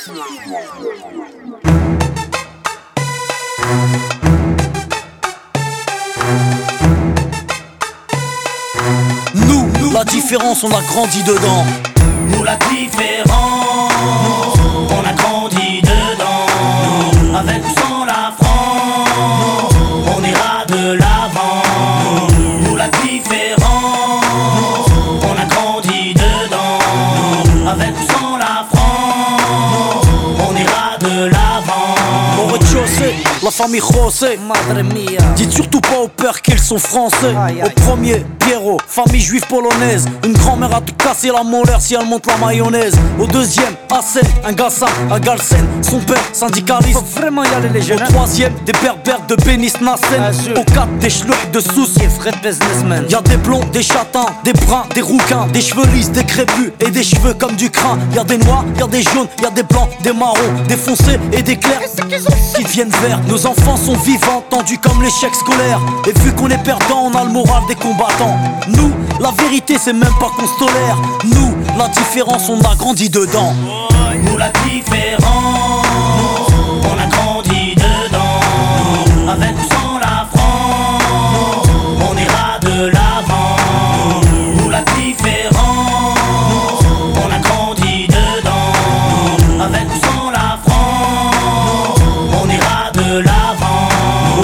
Nous, la différence, on a grandi dedans. Nous la différence, on a grandi dedans. Avec ou sans la France, on ira de l'avant. Nous la différence, on a grandi dedans. Avec ou sans la France, on ira de l'avant. Au rez-de-chaussée, la famille José, madre mia. Dites surtout pas au père qu'ils sont français. Au premier, Pierrot, famille juive polonaise. Une grand-mère a te casser la molaire si elle monte la mayonnaise. Au deuxième, Hassen, un Gassa, à Galsen. Son père, syndicaliste. Faut vraiment y aller les jeunes. Au troisième, des berbères de Bénis Nassen. Au quatre, des schlucks de Sousse. Y'a des blonds, des châtains, des bruns, des rouquins, des cheveux lisses, des crépus et des cheveux comme du crin. Y'a des noirs, y'a des jaunes, y'a des blancs, des marrons, des foncés et des clairs qui deviennent verts. Nos enfants sont vivants, tendus comme l'échec scolaire. Et vu qu'on est perdant, on a le moral des combattants. Nous, la vérité c'est même pas qu'on se tolère. Nous, la différence, on a grandi dedans. Nous la différence,